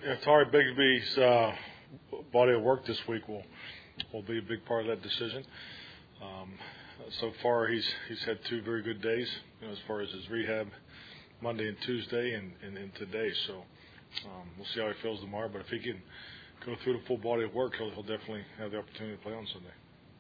Tari Bigby's body of work this week will be a big part of that decision. So far, he's had 2 very good days, as far as his rehab, Monday and Tuesday, and today. So we'll see how he feels tomorrow. But if he can go through the full body of work, he'll definitely have the opportunity to play on Sunday.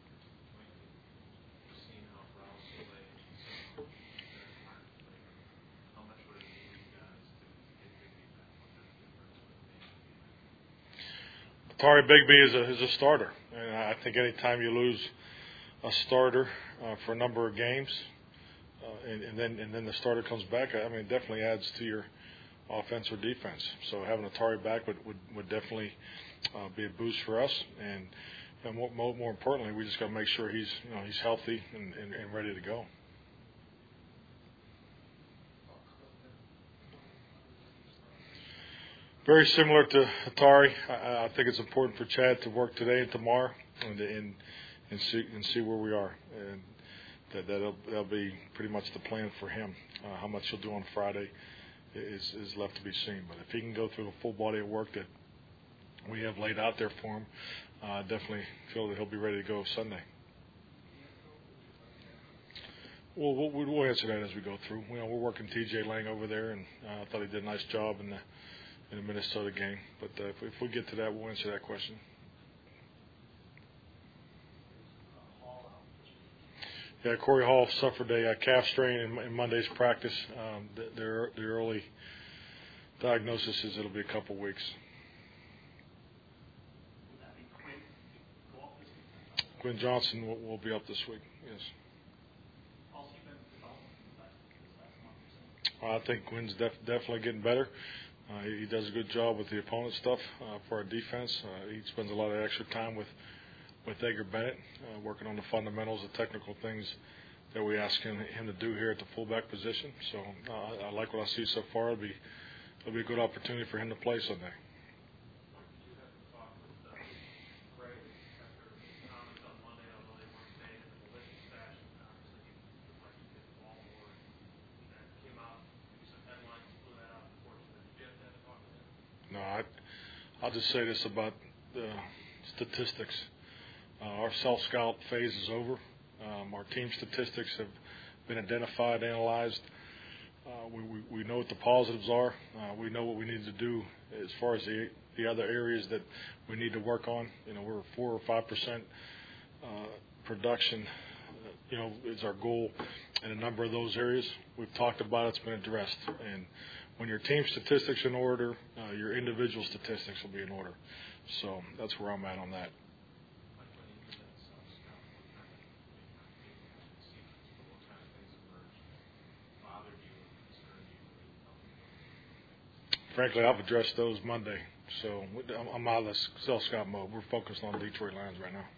Tari Bigby is a starter, and I think anytime you lose a starter for a number of games, and then the starter comes back, I mean, it definitely adds to your offense or defense. So having a Tari back would definitely be a boost for us, and more importantly, we just got to make sure he's healthy and ready to go. Very similar to Tari. I think it's important for Chad to work today and tomorrow, and see where we are, and that'll be pretty much the plan for him. How much he'll do on Friday is left to be seen. But if he can go through the full body of work that we have laid out there for him, I definitely feel that he'll be ready to go Sunday. Well, we'll answer that as we go through. We're working TJ Lang over there, and I thought he did a nice job in the Minnesota game. But if we get to that, we'll answer that question. Yeah, Corey Hall suffered a calf strain in Monday's practice. The early diagnosis is it'll be a couple weeks. Quinn Johnson will be up this week, yes. I think Quinn's definitely getting better. He does a good job with the opponent stuff for our defense. He spends a lot of extra time with Edgar Bennett, working on the fundamentals, the technical things that we ask him to do here at the fullback position. So I like what I see so far. It'll be a good opportunity for him to play Sunday. No, I'll just say this about statistics. Our self-scout phase is over. Our team statistics have been identified, analyzed. We know what the positives are. We know what we need to do as far as the other areas that we need to work on. We're 4 or 5% production. Is our goal in a number of those areas. We've talked about it's been addressed. And when your team statistics are in order, your individual statistics will be in order. So that's where I'm at on that. Frankly, I've addressed those Monday, so I'm out of the self-scout mode. We're focused on Detroit Lions right now.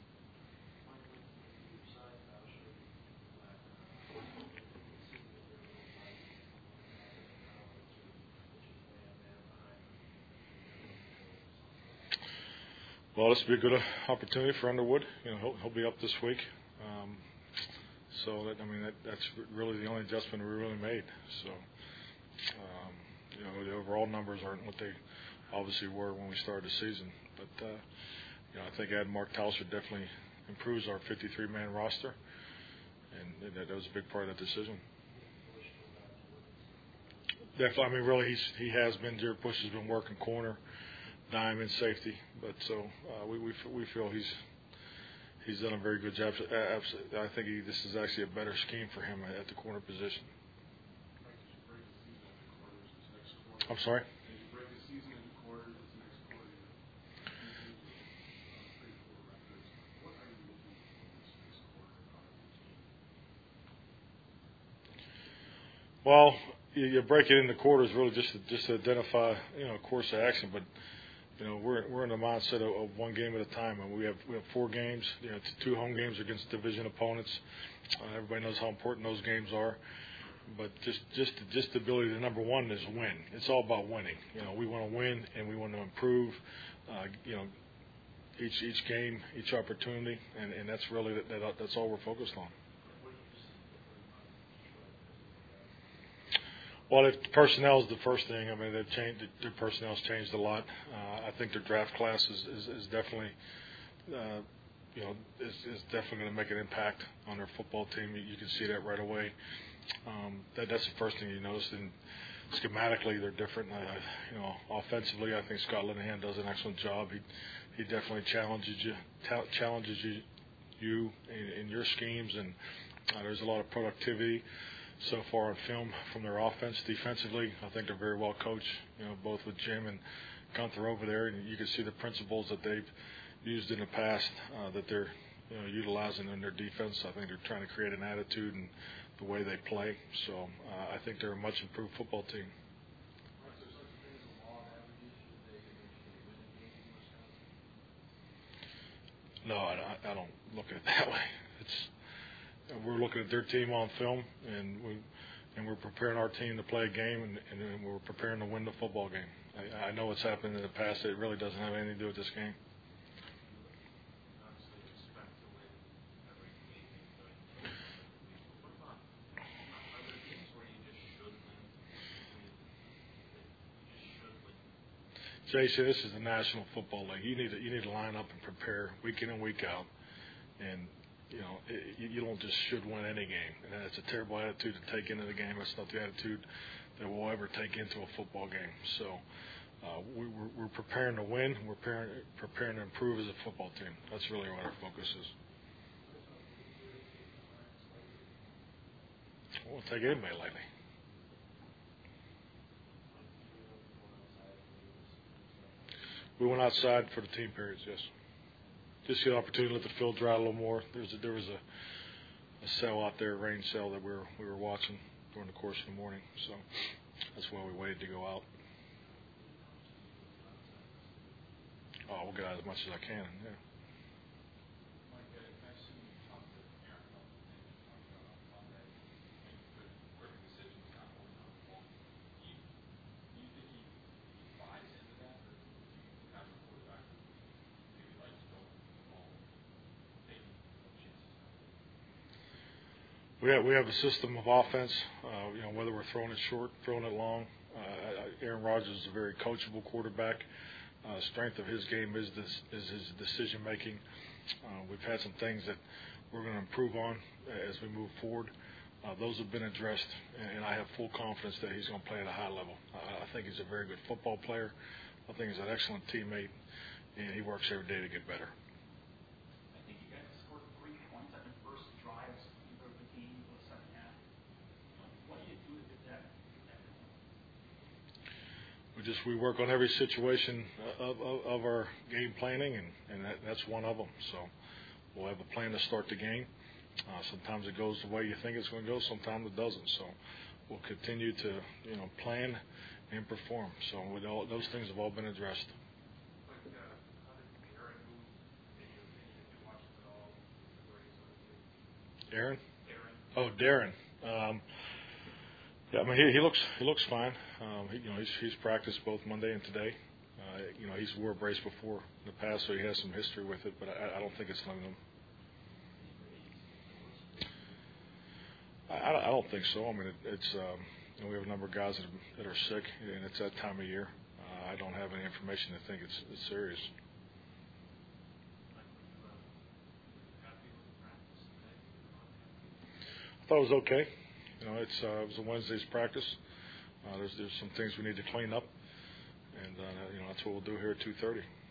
Well, this will be a good opportunity for Underwood. He'll be up this week. That's really the only adjustment we really made. So, the overall numbers aren't what they obviously were when we started the season. But, I think adding Mark Towser definitely improves our 53-man roster, and that was a big part of that decision. Definitely, really, he has been. Jared Bush has been working corner, dime, and safety. But so we feel he's done a very good job. I think this is actually a better scheme for him at the corner position. I'm sorry? Well, you break it into quarters really just to identify a course of action, but we're in the mindset of one game at a time, and we have 4 games. It's 2 home games against division opponents. Everybody knows how important those games are. But just the ability to, number one, is win. It's all about winning. We want to win and we want to improve. Each game, each opportunity, and that's really that's all we're focused on. Well, if personnel is the first thing. I mean, they've changed. Their personnel's changed a lot. I think their draft class is definitely, is definitely going to make an impact on their football team. You can see that right away. That's the first thing you notice. And schematically, they're different. Offensively, I think Scott Linehan does an excellent job. He definitely challenges you in your schemes, and there's a lot of productivity so far on film from their offense. Defensively, I think they're very well coached, both with Jim and Gunther over there, and you can see the principles that they've used in the past that they're utilizing in their defense. I think they're trying to create an attitude and the way they play. So I think they're a much improved football team. No, I don't look at it that way. We're looking at their team on film, and we're preparing our team to play a game, and we're preparing to win the football game. I know what's happened in the past. It really doesn't have anything to do with this game. Jason, this is the National Football League. You need to line up and prepare week in and week out, and you don't just should win any game. And that's a terrible attitude to take into the game. That's not the attitude that we'll ever take into a football game. So we're preparing to win. We're preparing to improve as a football team. That's really what our focus is. We'll take anybody lightly. We went outside for the team periods, yes. Just get an opportunity to let the field dry a little more. There was a cell out there, a rain cell that we were watching during the course of the morning, so that's why we waited to go out. Oh, we'll get out as much as I can, yeah. We have a system of offense, whether we're throwing it short, throwing it long. Aaron Rodgers is a very coachable quarterback. Strength of his game is his decision making. We've had some things that we're going to improve on as we move forward. Those have been addressed, and I have full confidence that he's going to play at a high level. I think he's a very good football player. I think he's an excellent teammate, and he works every day to get better. We work on every situation of our game planning, and that's one of them. So we'll have a plan to start the game. Sometimes it goes the way you think it's going to go. Sometimes it doesn't. So we'll continue to plan and perform. So those things have all been addressed. Aaron? Oh, Darren. Yeah, I mean he looks fine. He's practiced both Monday and today. He's wore a brace before in the past, so he has some history with it. But I don't think it's limited him. I don't think so. I mean it's we have a number of guys that are sick, and it's that time of year. I don't have any information to think it's serious. I thought it was okay. It was a Wednesday's practice. There's some things we need to clean up, and that's what we'll do here at 2:30.